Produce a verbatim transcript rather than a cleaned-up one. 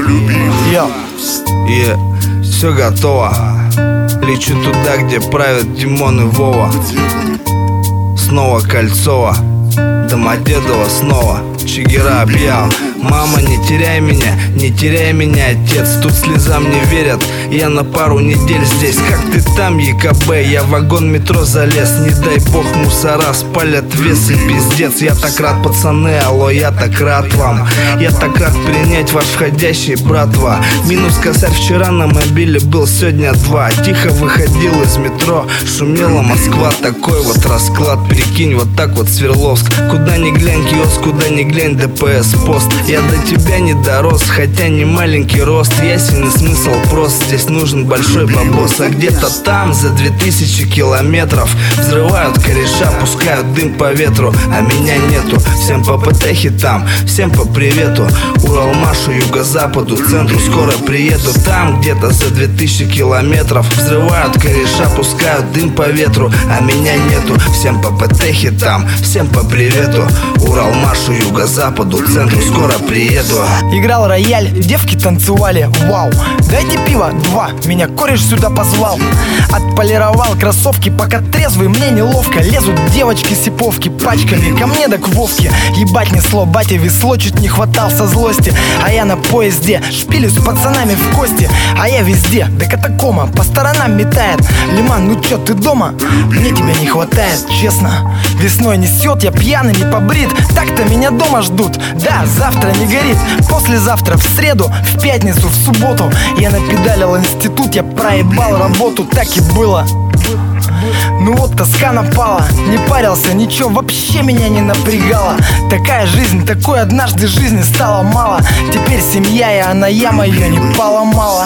Йо, yeah, все готово. Лечу туда, где правят Димон и Вова. Снова Кольцова, Домодедово снова. Чигира объял: мама, не теряй меня, не теряй меня, отец. Тут слезам не верят, я на пару недель здесь. Как ты там, ЕКБ? Я в вагон метро залез. Не дай бог мусора спалят вес и пиздец. Я так рад, пацаны, алло, я так рад вам. Я так рад принять ваш входящий, братва. Минус косарь вчера на мобиле был, сегодня два. Тихо выходил из метро, шумела Москва. Такой вот расклад, прикинь, вот так вот Свердловск. Куда ни глянь, киоск, куда ни глянь, ДПС пост. Я до тебя не дорос, хотя не маленький рост. Ясен и смысл прост, здесь нужен большой бабос. А где-то там, за две тысячи километров, взрывают кореша, пускают дым по ветру, а меня нету. Всем по ПТХе там, всем по привету. Урал, Машу, юго-западу, центру скоро приеду. Там, где-то за две тысячи километров, взрывают кореша, пускают дым по ветру, а меня нету. Всем по ПТХе там, всем по привету. Урал, Машу, юго-западу, центру скоро приеду. Играл рояль, девки танцевали, вау. Дайте пиво, два, меня кореш сюда позвал. Отполировал кроссовки, пока трезвый, мне неловко. Лезут девочки-сиповки пачками ко мне да к Вовке. Ебать несло, батя весло, чуть не хватал со злости. А я на поезде, шпилю с пацанами в кости. А я везде, да катакома, по сторонам метает. Лиман, ну чё, ты дома? Мне тебя не хватает, честно. Весной несет, я пьяный, не побрит. Так-то меня дома ждут, да, завтра не горит. Послезавтра в среду, в пятницу, в субботу я напедалил институт, я проебал работу. Так и было. Ну вот тоска напала, не парился, ничего вообще меня не напрягало. Такая жизнь, такой однажды жизни стало мало. Теперь семья, и она, я ее не поломала.